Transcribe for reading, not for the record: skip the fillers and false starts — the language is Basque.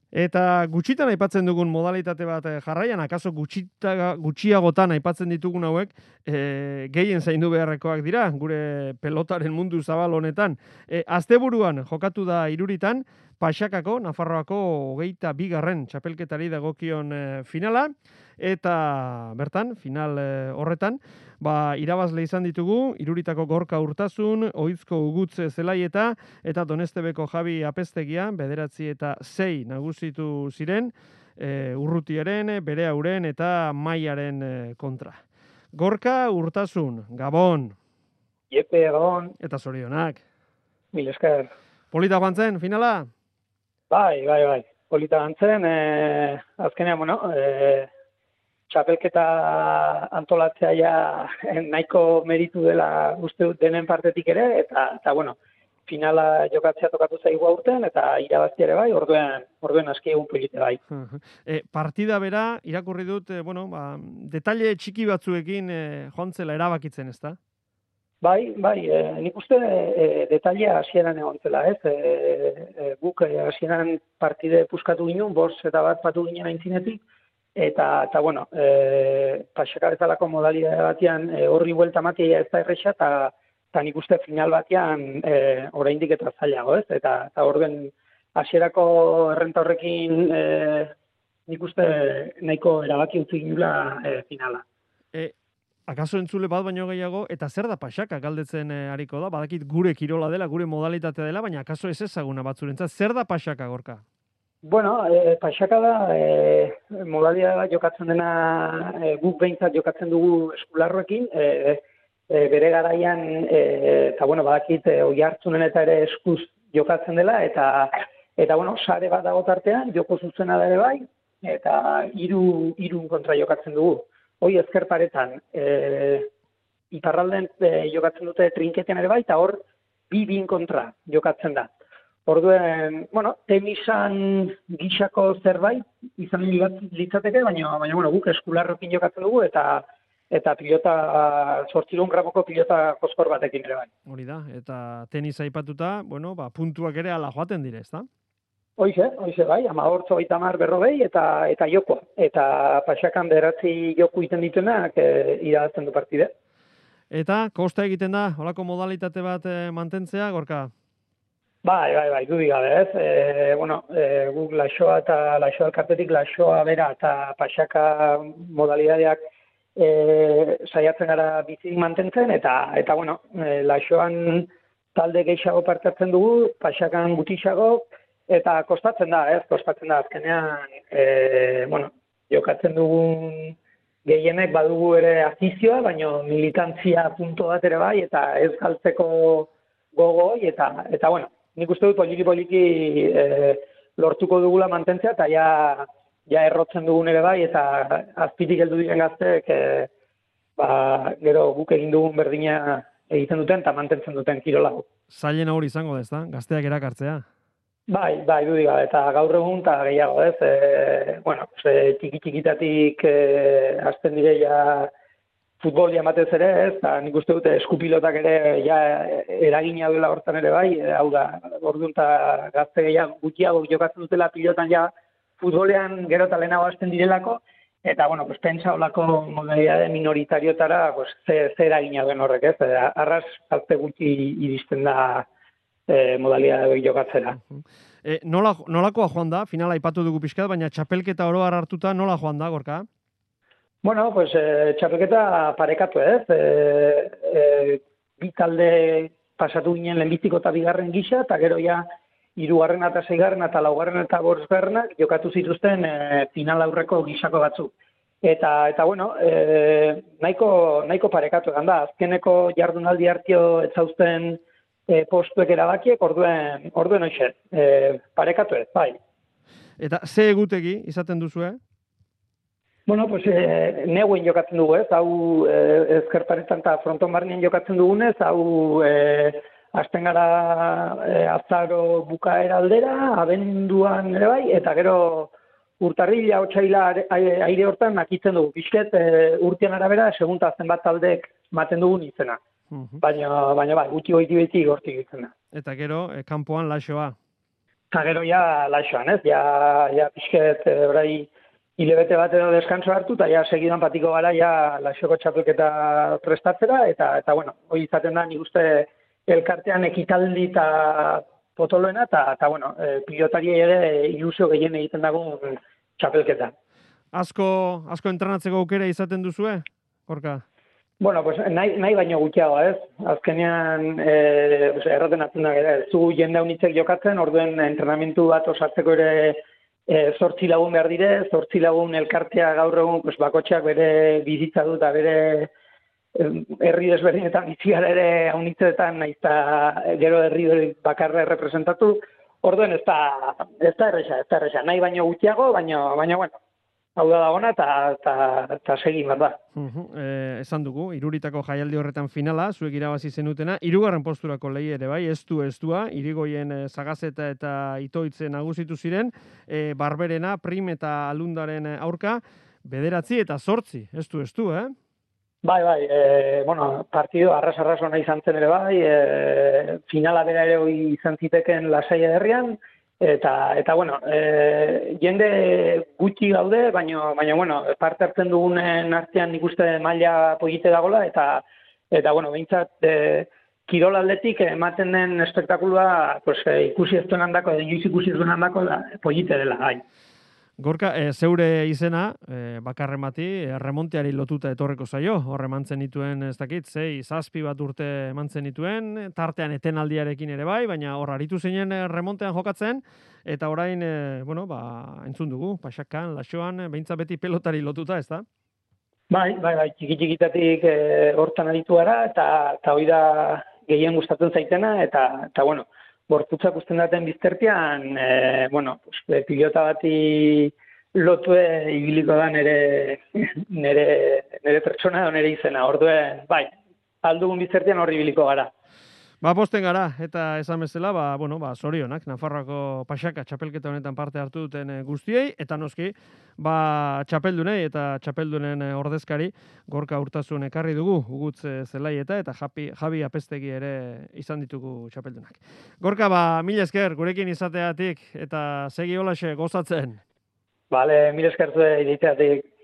Eta gutxitan aipatzen dugun modalitate bat jarraian, akaso gutxiagotan aipatzen ditugun hauek, gehien zaindu beharrekoak dira, gure pelotaren mundu zabal honetan. Asteburuan jokatu da Iruritan, Paxakako, Nafarroako 22. txapelketari dagokion finala, eta bertan, final horretan, irabazle izan ditugu, Iruritako Gorka Urtasun, Oizko Ugutze Zelaieta, eta Donestebeko Javi Apestegia, 9-6 nagusitu ziren, Urrutiaren, Bereauren eta Maiaren kontra. Gorka Urtasun, Gabon. Iepe, Gabon. Eta zorionak. Mil esker. Polita joan zen, finala? Bai. Polita joan zen, azkenean, txapelketa antolatzea ja nahiko meritu dela uste dut denen partetik ere, eta finala jokatzea tokatu zaigu aurten, eta irabazti ere bai, orduen aski egun polite bai. Partida bera, irakurri dut, detalle txiki batzuekin joan zela erabakitzen, ezta? Bai, nik uste detailea hasieran egon zela, ez? Guk hasieran partide puskatu ginen, 5 eta bat patu ginen aintzinetik, eta Paxaka bezalako modalidade batean horri buelta matia ez da erresa, eta nik uste final batean oraindik eta zailago, ez? Eta orduen hasierako errenta horrekin nik uste nahiko erabaki utzi ginula finala. Akaso entzule bat baino gehiago, eta zer da Paxaka galdetzen ariko da? Badakit gure kirola dela, gure modalitatea dela, baina akaso ez ezaguna batzurentzat. Zer da Paxaka, Gorka? Paxaka da modalidadea jokatzen dena guk behintzat jokatzen dugu eskularroekin, bere garaian, badakit Oiartzunen eta ere eskuz jokatzen dela, eta sare bat dago tartean, joko zuzena da ere bai, eta hiru kontra jokatzen dugu. Hoi ezker paretan, iparralden jokatzen dute trinketean ere bai, eta hor bi kontra jokatzen da. Orduen, tenisan gixako zerbait izan litzateke, baina guk eskularrokin jokatzen dugu, eta pilota, 8 gramoko pilota koskor batekin ere bai. Hori da, eta tenisa aipatuta, puntuak ere ala joaten dire, ezta? Hoize, bai, 14, 50, 40 eta joko. Eta Paxakan 9 joku iten dituenak irabazten du partide. Eta kosta egiten da, holako modalitate bat mantentzea, Gorka? Bai, dudik gabe, ez? Guk laxoa eta laxoa elkartetik laxoa bera eta Paxaka modalidadeak saiatzen gara bizik mantentzen, eta laxoan talde gehiago partatzen dugu, Paxakan gutixago, eta kostatzen da azkenean, jokatzen dugun gehienek badugu ere afizioa, baina militantzia punto bat ere bai, eta ez galtzeko gogoi, eta nik uste dut poliki lortuko dugula mantentzea, eta ja errotzen dugun ere bai, eta azpitik heldu diren gazteek, gero guk egin dugun berdina egiten duten, eta mantentzen duten kirola. Zailen hori izango da, ezta? Gazteak erakartzea. Bai, dudik gabe, eta gaur egun eta gehiago, ez? Txikitatik hasten direia futbolia batez ere, ez? Eta nik uste dute eskupilotak ere eragina duela hortan ere bai, hau da, orduan eta gazte gehiago gutxiago jokatzen dutela pilotan futbolean gero eta lehenago hasten direlako, eta, pentsa olako modalidade minoritarioetara ze eragina duen horrek, ez? Arras gazte gutxi iristen da modalidade jokatzera. Nolakoa joan da? Finala aipatu dugu pixkat, baina txapelketa oro hartuta nola joan da, Gorka? Txapelketa parekatu, ez? Bi talde pasatu ginen lehenbiziko eta bigarren gisa, eta gero ja 3. eta 6. eta 4. eta 5. jokatu zituzten final aurreko gisako batzuk. Eta nahiko parekatu egan da. Azkeneko jardunaldi hartio etzauzten postuek erabakiek, orduen hoxe, parekatu ez, bai. Eta ze egutegi izaten duzue? Neguen jokatzen dugu ez, hau ezkerparetan eta fronton barnien jokatzen dugunez, hau hasten gara azaro bukaera aldera, abenduan ere bai, eta gero urtarrila, otsaila aire hortan nakitzen dugu. Bizket urtean arabera, segunta zenbat taldek maten dugun izena. Baina bai, gutxi goiti beti gortik izena. Eta gero, kanpoan laxoa. Eta gero ja laixoan, ez? Ja pixket orai hilebete bat edo deskanso hartu, eta ja segidan patiko gara ja laixoko txapelketa prestatzera, eta bueno, hori izaten da nik uste elkartean ekitaldi eta potoloena, eta bueno, pilotari ere ilusio gehien egiten dago txapelketa. Asko entrenatzeko aukera izaten duzue, Gorka? Bueno, pues nahi baino gutxiago, ez? Azkenean, erraten atzen da, zu jende unitzek jokatzen, orduen entrenamentu bat osatzeko ere 8 lagun behar dire, 8 lagun elkartea gaur egun pues, bakotxeak bere bizitza du eta bere herri desberdinetan bizi gara ere haunitzetan, nahiz eta gero herri bakarra representatu, orduen ez da erresa, nahi baino gutxiago, baina bueno, hau da dagona eta segin behar da. Esan dugu, Iruritako jaialdi horretan finala, zuek irabazi zenutena, 3. posturako lehi ere bai, estua, Irigoien Sagazeta eta Itoitze nagusitu ziren, Barberena, Prim eta Alundaren aurka, 9 eta 8, estu, eh? Bai, bueno, partido arras ona izan zen ere bai, finala bera ere hori izan ziteken Lasai herrian, eta bueno, jende gutxi gaude, baina bueno, parte hartzen dugunen artean nik uste maila polite dagola, eta bueno, behintzat kirol aldetik ematen den espektakulua pues, ikusi ez duen handako, inoiz ikusi ez duen handako polite dela, bai. Gorka, zeure izena, bakarren bati, remonteari lotuta etorreko zaio, horre mantzen dituen, ez dakit, 6-7 bat urte mantzen dituen, tartean etenaldiarekin ere bai, baina hor aritu zinen remontean jokatzen, eta orain, entzun dugu, Pasakan, Laxoan, behintzat beti pelotari lotuta, ez da? Bai, txiki-txikitatik hortan aritu gara, eta hori da gehien gustatzen zaitena, eta bueno, borputzak usten daten biztertian, pilota bati lotue ibiliko da nere pertsona edo nere izena. Orduen, bai, aldugun biztertian horri ibiliko gara. Posten gara, eta esan bezala, zorionak, Nafarroako Pasaka txapelketa honetan parte hartu duten guztiei, eta noski, txapeldunei eta txapeldunen ordezkari, Gorka Urtasun ekarri dugu, Ugutz Zelaieta, eta Javi Apestegi ere izan ditugu txapeldunak. Gorka, mila esker, gurekin izateatik, eta segi holaxe gozatzen. Bale, mila esker zuen iditeatik.